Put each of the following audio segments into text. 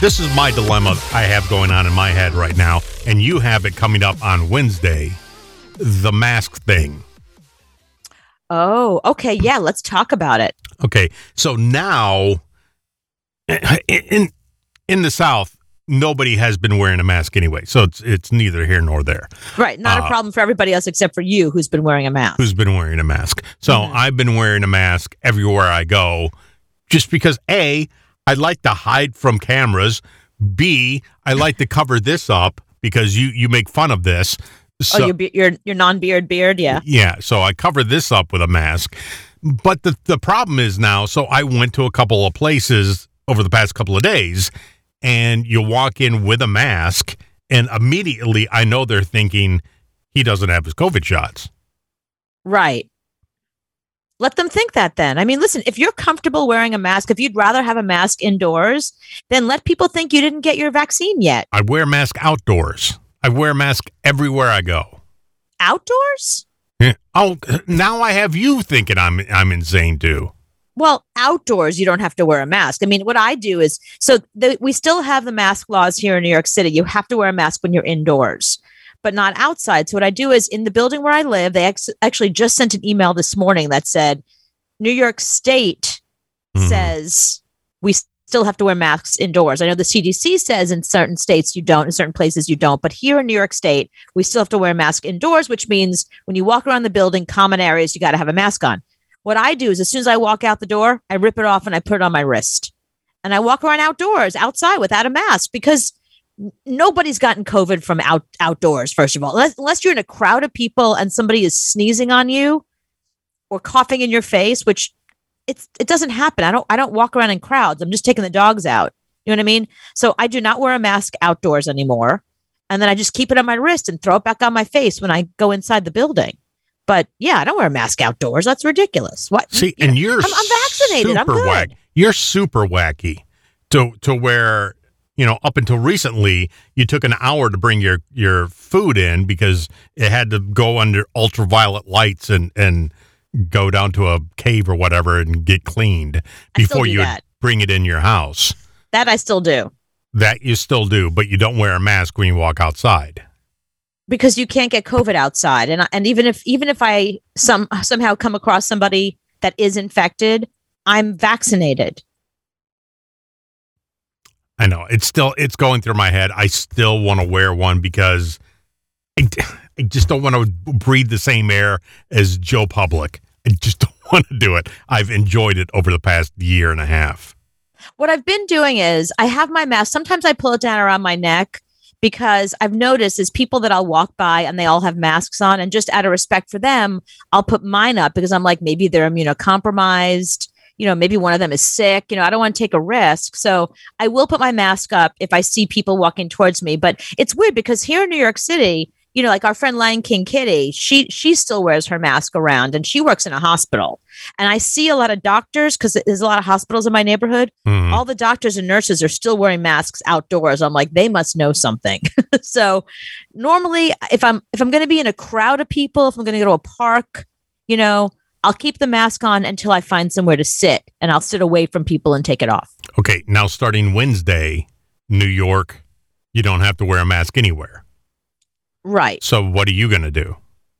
this is my dilemma I have going on in my head right now, and you have it coming up on Wednesday, the mask thing. Oh, okay. Yeah, let's talk about it. Okay, so now in the South, nobody has been wearing a mask anyway, so it's neither here nor there. Right, not a problem for everybody else except for you, who's been wearing a mask. So I've been wearing a mask everywhere I go, just because A, I like to hide from cameras. B, I like to cover this up because you make fun of this. So, your non-beard beard, yeah. Yeah, so I cover this up with a mask. But the problem is now, so I went to a couple of places over the past couple of days, and you walk in with a mask, and immediately I know they're thinking he doesn't have his COVID shots. Right. Let them think that then. I mean, listen, if you're comfortable wearing a mask, if you'd rather have a mask indoors, then let people think you didn't get your vaccine yet. I wear a mask outdoors. I wear a mask everywhere I go. Outdoors? Oh, now I have you thinking I'm insane too. Well, outdoors, you don't have to wear a mask. I mean, what I do is, we still have the mask laws here in New York City. You have to wear a mask when you're indoors, but not outside. So what I do is, in the building where I live, they actually just sent an email this morning that said, New York State says we still have to wear masks indoors. I know the CDC says in certain states you don't, in certain places you don't, but here in New York State, we still have to wear a mask indoors, which means when you walk around the building, common areas, you got to have a mask on. What I do is, as soon as I walk out the door, I rip it off and I put it on my wrist. And I walk around outside without a mask, because nobody's gotten COVID from outdoors, first of all, unless you're in a crowd of people and somebody is sneezing on you or coughing in your face, which it doesn't happen. I don't walk around in crowds. I'm just taking the dogs out. You know what I mean? So I do not wear a mask outdoors anymore. And then I just keep it on my wrist and throw it back on my face when I go inside the building. But yeah, I don't wear a mask outdoors. That's ridiculous. What? See, and I'm vaccinated. I'm good. You're super wacky to where, up until recently, you took an hour to bring your food in because it had to go under ultraviolet lights and go down to a cave or whatever and get cleaned before you bring it in your house. That I still do. That you still do, but you don't wear a mask when you walk outside. Because you can't get COVID outside. And even if I somehow come across somebody that is infected, I'm vaccinated. I know. It's going through my head. I still want to wear one because I just don't want to breathe the same air as Joe Public. I just don't want to do it. I've enjoyed it over the past year and a half. What I've been doing is I have my mask. Sometimes I pull it down around my neck because I've noticed is people that I'll walk by and they all have masks on, and just out of respect for them, I'll put mine up because I'm like, maybe they're immunocompromised. Maybe one of them is sick. I don't want to take a risk. So I will put my mask up if I see people walking towards me. But it's weird because here in New York City, like our friend Lion King Kitty, she still wears her mask around, and she works in a hospital. And I see a lot of doctors, because there's a lot of hospitals in my neighborhood. Mm-hmm. All the doctors and nurses are still wearing masks outdoors. I'm like, they must know something. So normally, if I'm going to be in a crowd of people, if I'm going to go to a park, I'll keep the mask on until I find somewhere to sit, and I'll sit away from people and take it off. Okay, now starting Wednesday, New York, you don't have to wear a mask anywhere. Right. So what are you going to do?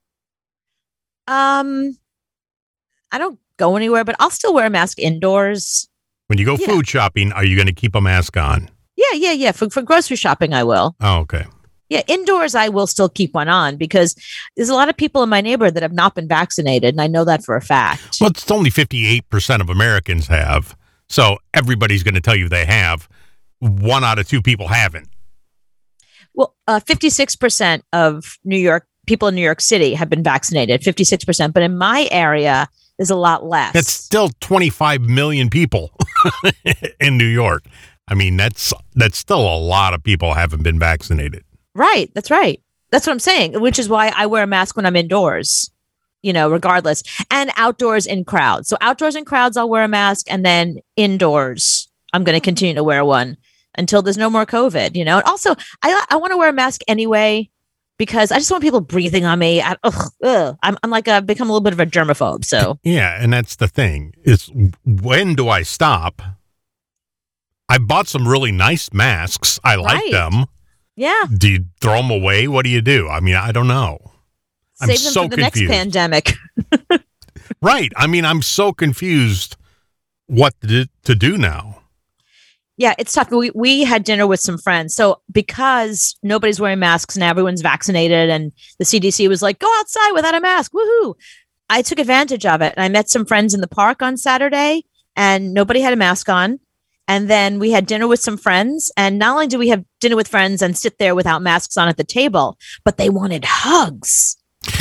I don't go anywhere, but I'll still wear a mask indoors. When you go food shopping, are you going to keep a mask on? Yeah. For grocery shopping, I will. Oh, okay. Yeah, indoors, I will still keep one on because there's a lot of people in my neighborhood that have not been vaccinated, and I know that for a fact. Well, it's only 58% of Americans have, so everybody's going to tell you they have. 1 out of 2 people haven't. Well, 56% of people in New York City have been vaccinated, 56%. But in my area, there's a lot less. That's still 25 million people in New York. I mean, that's still a lot of people haven't been vaccinated. Right. That's right. That's what I'm saying, which is why I wear a mask when I'm indoors, regardless, and outdoors in crowds. So outdoors in crowds, I'll wear a mask, and then indoors, I'm going to continue to wear one until there's no more COVID, And also, I want to wear a mask anyway because I just want people breathing on me. I'm like I've become a little bit of a germaphobe. So yeah, and that's the thing is, when do I stop? I bought some really nice masks. I like Right. them. Yeah. Do you throw them away? What do you do? I mean, I don't know. I'm Save them so for the confused. next pandemic. Right. I mean, I'm so confused what to do now. Yeah, it's tough. We had dinner with some friends. So because nobody's wearing masks and everyone's vaccinated and the CDC was like, go outside without a mask. Woohoo. I took advantage of it. And I met some friends in the park on Saturday and nobody had a mask on. And then we had dinner with some friends. And not only did we have dinner with friends and sit there without masks on at the table, but they wanted hugs.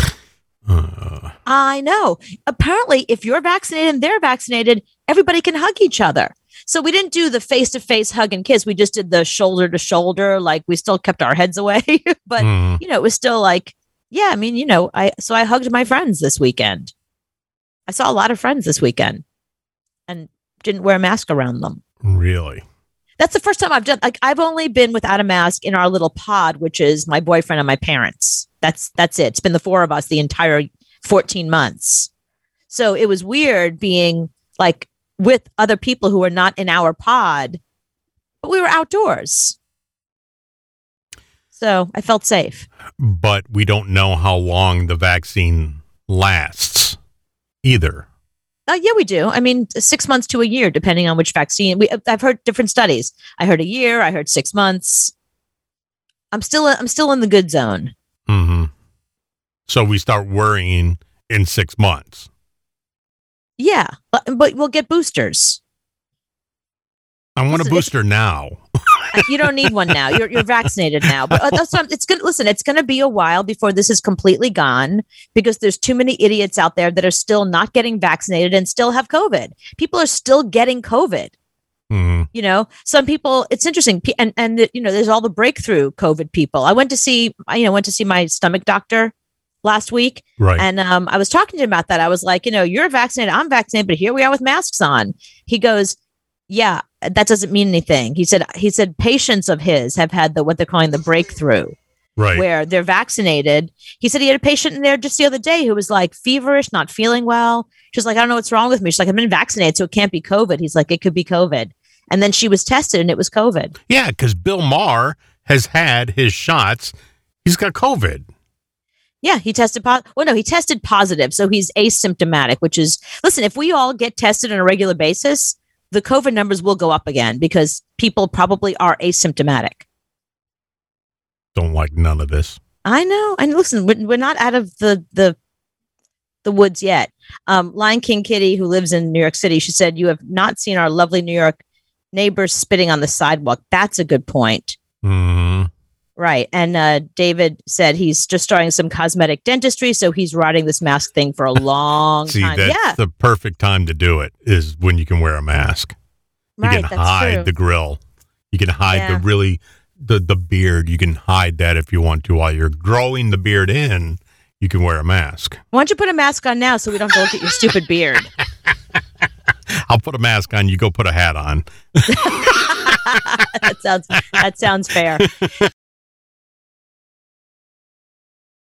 I know. Apparently, if you're vaccinated and they're vaccinated, everybody can hug each other. So we didn't do the face-to-face hug and kiss. We just did the shoulder-to-shoulder. Like we still kept our heads away, but it was still like, yeah. I mean, I hugged my friends this weekend. I saw a lot of friends this weekend, and didn't wear a mask around them. Really? That's the first time I've done. Like I've only been without a mask in our little pod, which is my boyfriend and my parents. That's it. It's been the four of us the entire 14 months. So it was weird being like with other people who are not in our pod, but we were outdoors. So I felt safe. But we don't know how long the vaccine lasts either. Yeah, we do. I mean, 6 months to a year, depending on which vaccine. I've heard different studies. I heard a year. I heard 6 months. I'm still in the good zone. Mm-hmm. So we start worrying in 6 months. Yeah, but we'll get boosters. I want a booster now. You don't need one now. You're vaccinated now. But that's what it's good. Listen, it's going to be a while before this is completely gone because there's too many idiots out there that are still not getting vaccinated and still have COVID. People are still getting COVID. Mm-hmm. Some people. It's interesting, and there's all the breakthrough COVID people. I went to see my stomach doctor last week, right? And I was talking to him about that. I was like, you're vaccinated, I'm vaccinated, but here we are with masks on. He goes, yeah, that doesn't mean anything. He said patients of his have had what they're calling the breakthrough, right? Where they're vaccinated. He said he had a patient in there just the other day who was like feverish, not feeling well. She's like, I don't know what's wrong with me. She's like, I've been vaccinated, so it can't be COVID. He's like, it could be COVID. And then she was tested and it was COVID. Yeah, because Bill Maher has had his shots. He's got COVID. Yeah, he tested positive. Well, no, he tested positive. So he's asymptomatic, which is, listen, if we all get tested on a regular basis, the COVID numbers will go up again because people probably are asymptomatic. Don't like none of this. I know. And listen, we're not out of the woods yet. Lion King Kitty, who lives in New York City, she said, you have not seen our lovely New York neighbors spitting on the sidewalk. That's a good point. Mm-hmm. Right. And David said he's just starting some cosmetic dentistry, so he's riding this mask thing for a long time. That's the perfect time to do it is when you can wear a mask. You right, can hide the grill. You can hide the beard. You can hide that if you want to. While you're growing the beard in, you can wear a mask. Why don't you put a mask on now so we don't have to look at your stupid beard? I'll put a mask on. You go put a hat on. That sounds fair.